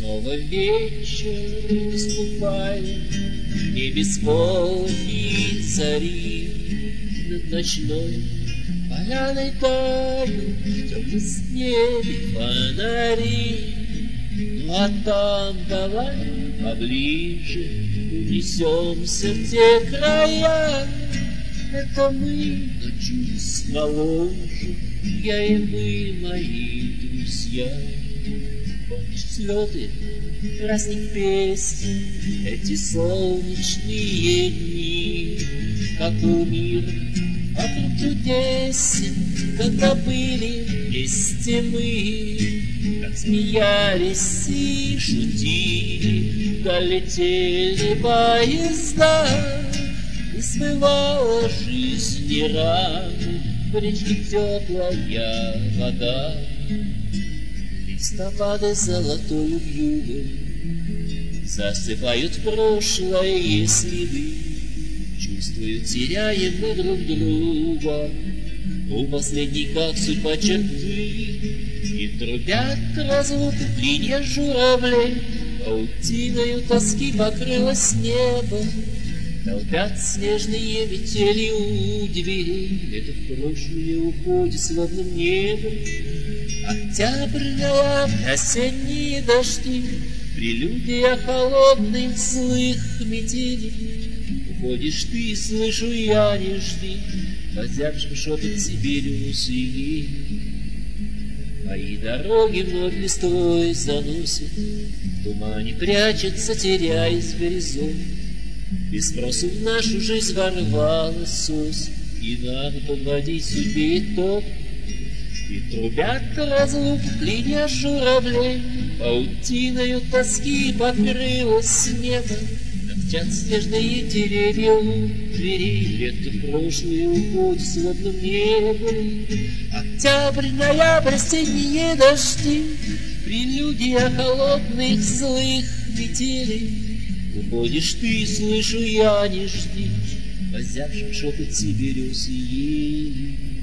Снова вечер наступает, и без полной зари над ночной поляной тают в темном снеге фонари. Ну а там давай поближе унесемся в те края. Это мы, но чуть моложе, я и мы, мои друзья. Помнишь взлеты разных песен, эти солнечные дни, как был мир вокруг чудесен, когда были вместе мы, как смеялись и шутили, долетели поезда, и смывала жизнь и раны в речке теплая вода. Листопады золотою вьюгой засыпают прошлое следы. Чувствую, теряем мы друг друга у последней, как судьба, черты. И трубят разлуку клинья журавлей, паутиною тоски покрылось небо. Толпят снежные метели у дверей, это в прошлое уходит словным небом. Октябрьная осенние дожди, прелюдия холодных злых метелей. Уходишь ты, слышу я, не жди, озябшим шепот Сибириусы. Мои дороги вновь листвой заносят, в тумане прячется, теряясь в горизонт. Без спросу в нашу жизнь ворвалась осень, и надо подводить судьбе итог. И трубят разлук клинья журавлей, паутиною тоски покрылось небо. Торчат снежные деревья у дверей, лето прошлое уходит словным небом. Октябрь, ноябрь, осенние дожди, прелюдия холодных злых метелей. Уходишь ты, слышу я, не жди, озябшим шепот Сибириусы.